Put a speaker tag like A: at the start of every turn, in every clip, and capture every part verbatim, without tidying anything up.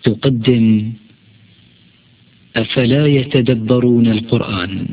A: تقدم أفلا يتدبرون القرآن،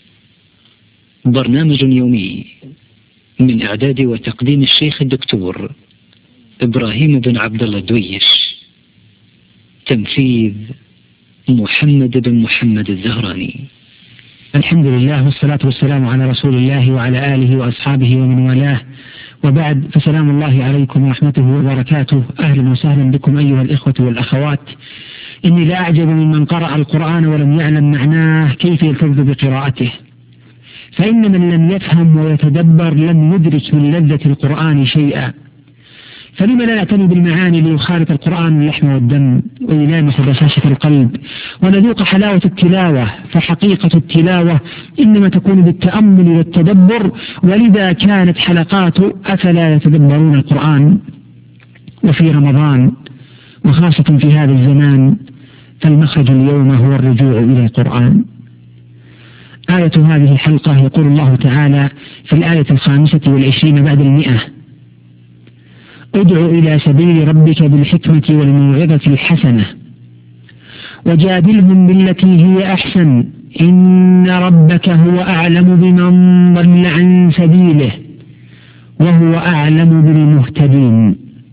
A: برنامج يومي من إعداد وتقديم الشيخ الدكتور إبراهيم بن عبد الله الدويش، تنفيذ محمد بن محمد الزهراني.
B: الحمد لله والصلاة والسلام على رسول الله وعلى آله وأصحابه ومن والاه، وبعد، فسلام الله عليكم ورحمته وبركاته. أهلا وسهلا بكم أيها الإخوة والأخوات. إني لا أعجب ممن قرأ القرآن ولم يعلم معناه كيف يلتذ بقراءته، فإن من لم يفهم ويتدبر لم يدرك من لذة القرآن شيئا. فلما لا نعتني بالمعاني ليخالط القرآن اللحم والدم ويلامس بشاشة القلب ونذوق حلاوة التلاوة؟ فحقيقة التلاوة إنما تكون بالتأمل والتدبر، ولذا كانت حلقات أفلا يتدبرون القرآن. وفي رمضان وخاصة في هذا الزمان فالمخرج اليوم هو الرجوع إلى القرآن. آية هذه الحلقة يقول الله تعالى في الآية الخامسة والعشرين بعد المئة: ادع إلى سبيل ربك بالحكمة والموعظة الحسنة وجادلهم بالتي هي أحسن إن ربك هو أعلم بمن ضل عن سبيله وهو أعلم بالمهتدين.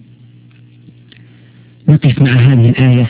B: نقف مع هذه الآية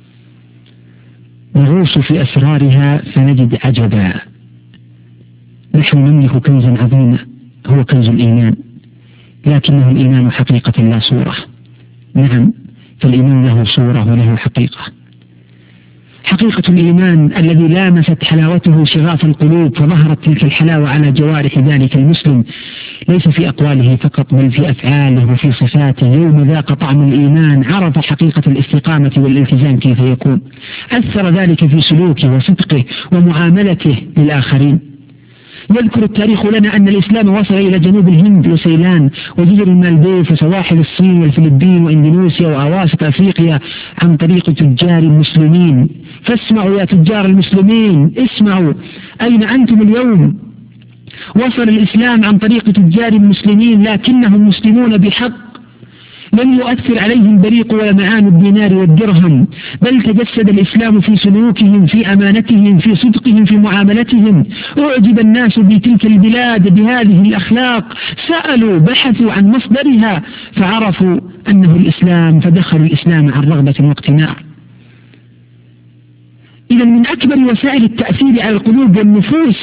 B: نغوص في أسرارها فنجد عجبا. نحن نملك كنزا عظيما هو كنز الإيمان، لكنه الإيمان حقيقة لا صورة. نعم، فالإيمان له صورة وله حقيقة. حقيقة الإيمان الذي لامست حلاوته شغاف القلوب فظهرت تلك الحلاوة على جوارح ذلك المسلم، ليس في أقواله فقط بل في أفعاله وفي صفاته. يوم ذاق طعم الإيمان عرف حقيقة الاستقامة والالتزام كيف يكون، أثر ذلك في سلوكه وصدقه ومعاملته للآخرين. يذكر التاريخ لنا أن الإسلام وصل إلى جنوب الهند وسيلان وجزر المالديف وسواحل الصين والفلبين وإندونيسيا وأواسط أفريقيا عن طريق تجار المسلمين. فاسمعوا يا تجار المسلمين، اسمعوا أين أنتم اليوم؟ وصل الإسلام عن طريق تجار المسلمين، لكنهم مسلمون بحق، لم يؤثر عليهم بريق ولا معان الدينار والدرهم، بل تجسد الإسلام في سلوكهم، في أمانتهم، في صدقهم، في معاملتهم. أعجب الناس بتلك البلاد بهذه الأخلاق، سألوا بحثوا عن مصدرها فعرفوا أنه الإسلام، فدخلوا الإسلام عن رغبة واقتناع. إذا من أكبر وسائل التأثير على القلوب والنفوس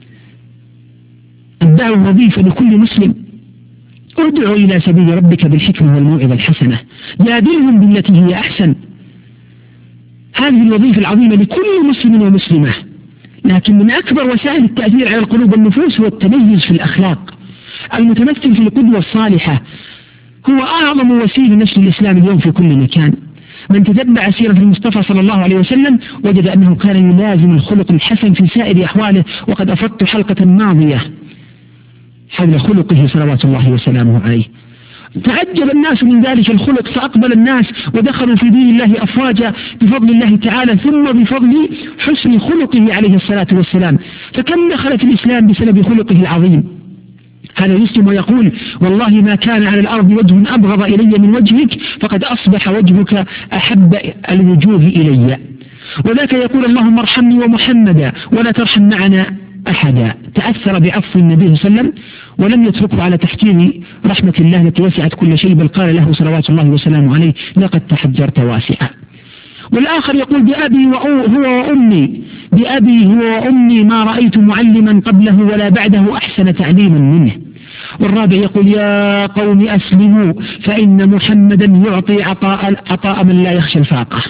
B: الدعوة وظيفة لكل مسلم. ادعوا إلى سبيل ربك بالحكمة والموعظة الحسنة جادلهم بالتي هي أحسن. هذه الوظيفة العظيمة لكل مسلم ومسلمة، لكن من أكبر وسائل التأثير على القلوب والنفوس هو التميز في الأخلاق المتمثل في القدوة الصالحة. هو أعظم وسيلة نشر الإسلام اليوم في كل مكان. من تتبع سيرة المصطفى صلى الله عليه وسلم وجد أنه كان يلازم الخلق الحسن في سائر أحواله، وقد أفضت حلقة ماضية حول خلقه صلوات الله وسلامه عليه. تعجب الناس من ذلك الخلق فأقبل الناس ودخلوا في دين الله أفواجا بفضل الله تعالى، ثم بفضل حسن خلقه عليه الصلاة والسلام. فكم دخل في الإسلام بسبب خلقه العظيم. هذا يسلم ويقول: والله ما كان على الأرض وجه أبغض إلي من وجهك، فقد أصبح وجهك أحب الوجوه إلي. وذاك يقول: اللهم ارحمني ومحمدا ولا ترحم معنا أحدا. تأثر بعفو النبي صلى الله عليه وسلم ولم يتركه على تحكيم رحمة الله التي وسعت كل شيء، بل قال له صلوات الله وسلامه عليه: لقد تحجرت واسعا. والآخر يقول: بأبي هو وأمي بأبي هو وأمي ما رأيت معلما قبله ولا بعده أحسن تعليما منه. والرابع يقول: يا قوم أسلموا فإن محمدا يعطي عطاء, عطاء من لا يخشى الفاقة.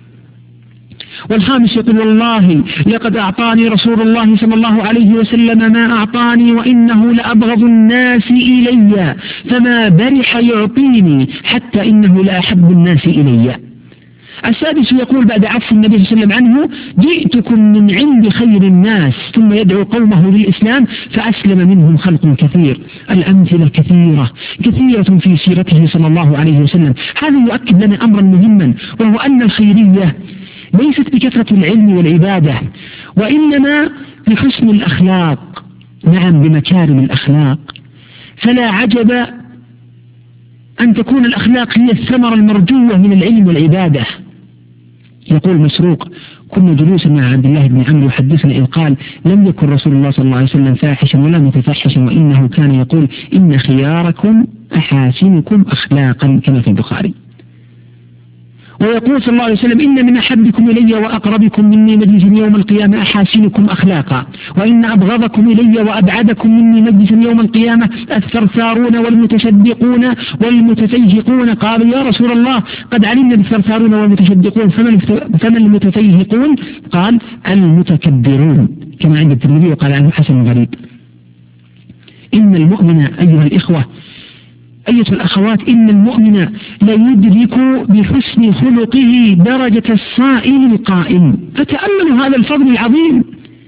B: والخامس يقول: والله لقد أعطاني رسول الله صلى الله عليه وسلم ما أعطاني وإنه لأبغض الناس إلي، فما برح يعطيني حتى إنه لأحب الناس إلي. السادس يقول بعد عفو النبي صلى الله عليه وسلم عنه: جئتكم من عند خير الناس، ثم يدعو قومه للإسلام فأسلم منهم خلق كثير. الأمثلة كثيرة كثيرة في سيرته صلى الله عليه وسلم. هذا يؤكد لنا أمرا مهما، وهو أن الخيرية ليست بكثرة العلم والعبادة، وإنما بحسن الأخلاق. نعم، بمكارم الأخلاق. فلا عجب أن تكون الأخلاق هي الثمرة المرجوة من العلم والعبادة. يقول مسروق: كنا جلوسا مع عبد الله بن عمرو يحدثنا إذ قال: لم يكن رسول الله صلى الله عليه وسلم فاحشا ولا متفحشا، وإنه كان يقول: إن خياركم أحاسنكم أخلاقا، كما في البخاري. ويقول صلى الله عليه وسلم: إن من أحبكم إلي وأقربكم مني مجلسا يوم القيامة أحاسنكم أخلاقا، وإن أبغضكم إلي وأبعدكم مني مجلسا يوم القيامة الثرثارون والمتشدقون والمتفيهقون. قالوا: يا رسول الله قد علمنا بالثرثارون والمتشدقون، فمن المتفيهقون؟ قال: المتكبرون، كما عند الترمذي وقال عنه حسن غريب. إن المؤمن أيها الإخوة أيها الأخوات، إن المؤمن لا يدرك بحسن خلقه درجة الصائم القائم. فتأملوا هذا الفضل العظيم.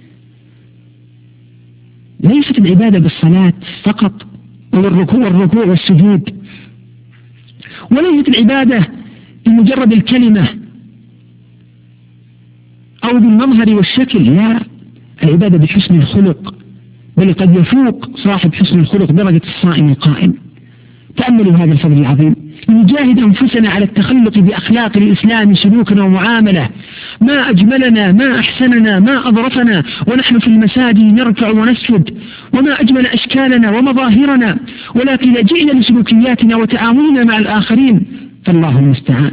B: ليست العبادة بالصلاة فقط والركوع والركوع والسجود، وليست العبادة بمجرد الكلمة أو بالمظهر والشكل، لا، العبادة بحسن الخلق، بل قد يفوق صاحب حسن الخلق درجة الصائم القائم. تأملوا هذا الفضل العظيم. نجاهد أنفسنا على التخلق بأخلاق الإسلام سلوكنا ومعاملة. ما أجملنا، ما أحسننا، ما أظرفنا ونحن في المساجد نركع ونسجد، وما أجمل أشكالنا ومظاهرنا، ولكن جئنا لسلوكياتنا وتعاملنا مع الآخرين، فالله المستعان.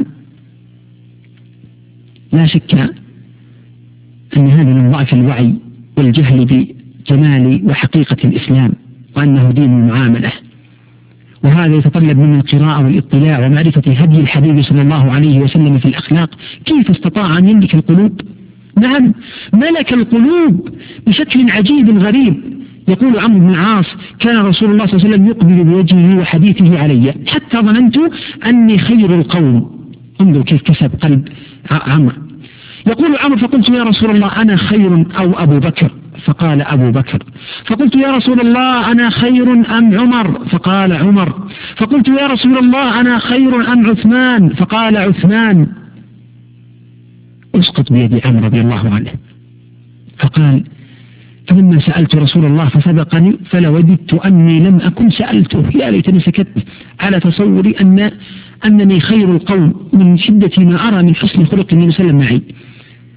B: لا شك أن هذا من ضعف الوعي والجهل بجمال وحقيقة الإسلام، وأنه دين المعاملة، وهذا يتطلب منا القراءة والاطلاع ومعرفة هدي الحبيب صلى الله عليه وسلم في الأخلاق. كيف استطاع أن يملك القلوب؟ نعم، ملك القلوب بشكل عجيب غريب. يقول عمرو بن العاص: كان رسول الله صلى الله عليه وسلم يقبل بوجهه وحديثه علي حتى ظننت أني خير القوم. انظر كيف كسب قلب عمرو. يقول عمرو: فقلت يا رسول الله أنا خير أو أبو بكر؟ فقال أبو بكر. فقلت يا رسول الله أنا خير أم عمر؟ فقال عمر. فقلت يا رسول الله أنا خير أم عثمان؟ فقال عثمان. اسقط بيد عمرو رضي الله عنه. فقال: فلما سألت رسول الله فسبقني فلوددت أني لم أكن سألته، يا ليتني سكت على تصوري أن أنني خير القوم من شدة ما أرى من حسن خلق النبي صلى الله عليه وسلم معي.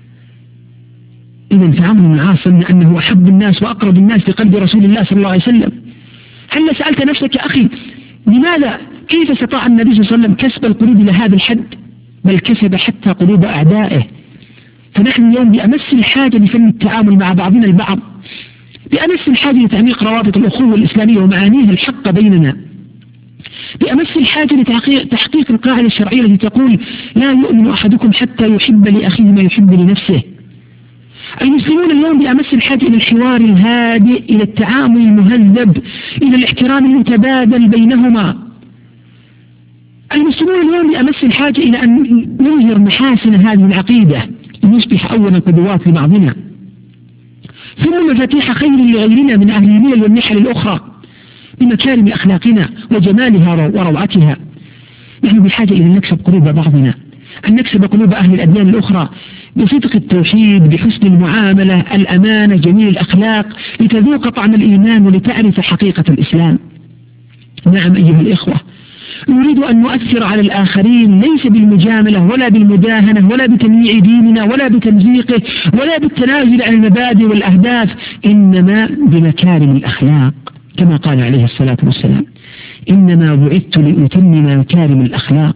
B: إذن فعمرو بن العاص أنه أحب الناس وأقرب الناس لقلب رسول الله صلى الله عليه وسلم. هل سألت نفسك يا أخي لماذا كيف استطاع النبي صلى الله عليه وسلم كسب القلوب إلى هذا الحد؟ بل كسب حتى قلوب أعدائه. فنحن اليوم بأمس الحاجة لفن التعامل مع بعضنا البعض، بأمس الحاجة لتعميق روابط الأخوة الإسلامية ومعانيها الحق بيننا، بأمس الحاجة لتحقيق القاعدة الشرعية التي تقول: لا يؤمن أحدكم حتى يحب لأخيه ما يحب لنفسه. المسلمون اليوم بأمس الحاجة إلى الحوار الهادئ، إلى التعامل المهذب، إلى الاحترام المتبادل بينهما. المسلمون اليوم بأمس الحاجة إلى أن نظهر محاسن هذه العقيدة لنصبح أولا قدوات لبعضنا، ثم مفاتيح خير لغيرنا من أهل الملل والنحل الأخرى بمكارم أخلاقنا وجمالها وروعتها. نحن بحاجة إلى أن نكسب قلوب بعضنا، أن نكسب قلوب أهل الأديان الأخرى بصدق التوحيد، بحسن المعاملة، الأمانة، جميل الأخلاق، لتذوق طعم الإيمان ولتعرف حقيقة الإسلام. نعم أيها الإخوة، نريد أن نؤثر على الآخرين ليس بالمجاملة ولا بالمداهنة ولا بتمييع ديننا ولا بتمزيقه ولا بالتنازل عن المبادئ والأهداف، إنما بمكارم الأخلاق، كما قال عليه الصلاة والسلام: إنما بعثت لأتمم مكارم الأخلاق.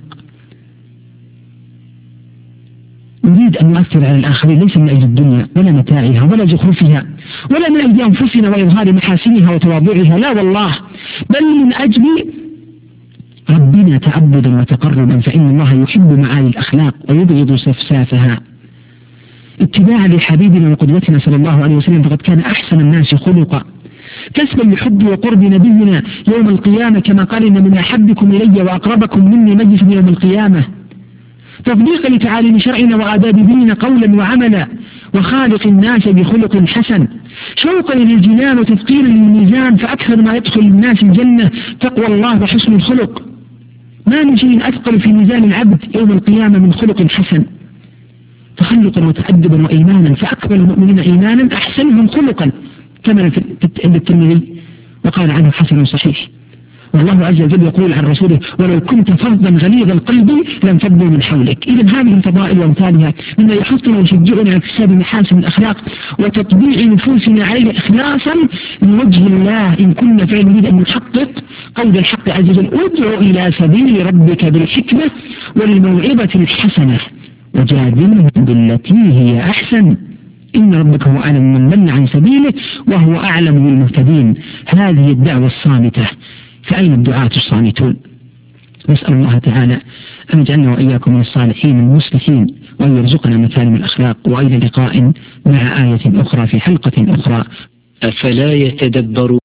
B: نريد أن نؤثر على الآخرين ليس من أجل الدنيا ولا متاعها ولا زخرفها ولا من أجل أنفسنا وإظهار محاسنها وتواضعها، لا والله، بل من أجل ربنا تعبدا وتقربا، فإن الله يحب معالي الأخلاق ويبغض سفسافها. اتباعا لحبيبنا وقدوتنا صلى الله عليه وسلم، فقد كان أحسن الناس خلقا، كسبا لحب وقرب نبينا يوم القيامة، كما قال: إن من أحبكم إلي وأقربكم مني مجلسا يوم القيامة. تطبيقا لتعاليم شرعنا وآداب ديننا قولا وعملا، وخالق الناس بخلق حسن، شوقا للجنان وتثقيلا للميزان، فأكثر ما يدخل الناس الجنة تقوى الله وحسن الخلق. ما من شيء أثقل في ميزان العبد يوم القيامة من خلق حسن، تخلقا وتأدبا وإيمانا، فأكبر المؤمنين إيمانا أحسنهم خلقا، كما في الترمذي وقال عنه حسن صحيح. والله عز وجل يقول عن رسوله ولو كنت فظا غليظ القلب لانفضوا من حولك. إذا هذه الفضائل وأمثالها مما يحثنا ويشجعنا على اكتساب محاسن الأخلاق وتطبيع نفوسنا عليه إخلاصا لوجه الله إن كنا فعلا نريد أن نحقق قول الحق عز وجل ادع إلى سبيل ربك بالحكمة والموعظة الحسنة وجادلهم بالتي هي أحسن إن ربك هو أعلم من ضل عن سبيله وهو أعلم بالمهتدين. هذه الدعوة الصامتة، فأين الدعاة الصامتون؟ نسأل الله تعالى أن يجعلنا وإياكم من الصالحين المصلحين وأن يرزقنا مكارم الأخلاق. وإلى لقاء مع آية أخرى في حلقة أخرى.
A: أفلا يتدبرون